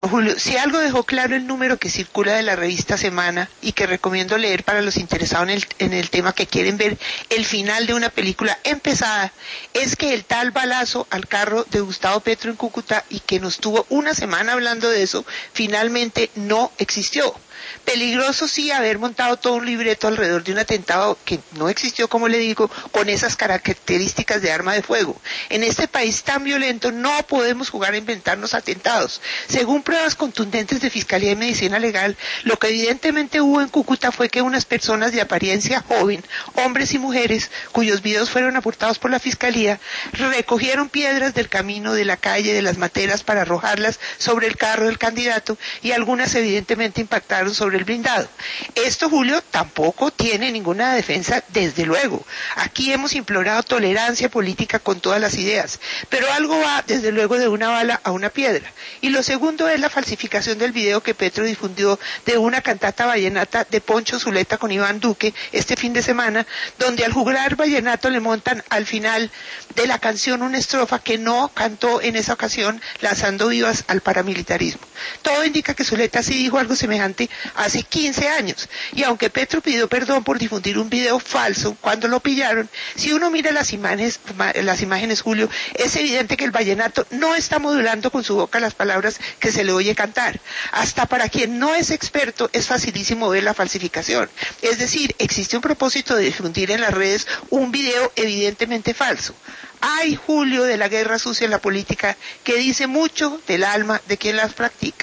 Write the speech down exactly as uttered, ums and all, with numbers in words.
Julio, si algo dejó claro el número que circula de la revista Semana y que recomiendo leer para los interesados en el, en el tema que quieren ver el final de una película empezada, es que el tal balazo al carro de Gustavo Petro en Cúcuta y que nos tuvo una semana hablando de eso, finalmente no existió. Peligroso sí haber montado todo un libreto alrededor de un atentado que no existió, como le digo, con esas características de arma de fuego. En este país tan violento no podemos jugar a inventarnos atentados. Según pruebas contundentes de Fiscalía y Medicina Legal, lo que evidentemente hubo en Cúcuta fue que unas personas de apariencia joven, hombres y mujeres, cuyos videos fueron aportados por la Fiscalía, recogieron piedras del camino, de la calle, de las materas para arrojarlas sobre el carro del candidato y algunas evidentemente impactaron sobre el blindado. Esto, Julio, tampoco tiene ninguna defensa, desde luego. Aquí hemos implorado tolerancia política con todas las ideas, pero algo va, desde luego, de una bala a una piedra. Y lo segundo es la falsificación del video que Petro difundió de una cantata vallenata de Poncho Zuleta con Iván Duque este fin de semana, donde al jugar vallenato le montan al final de la canción una estrofa que no cantó en esa ocasión, lanzando vivas al paramilitarismo. Todo indica que Zuleta sí dijo algo semejante hace quince años, y aunque Petro pidió perdón por difundir un video falso cuando lo pillaron, si uno mira las imágenes, las imágenes, Julio, es evidente que el vallenato no está modulando con su boca las palabras que se le oye cantar. Hasta para quien no es experto es facilísimo ver la falsificación. Es decir, existe un propósito de difundir en las redes un video evidentemente falso. Hay, Julio, de la guerra sucia en la política que dice mucho del alma de quien las practica.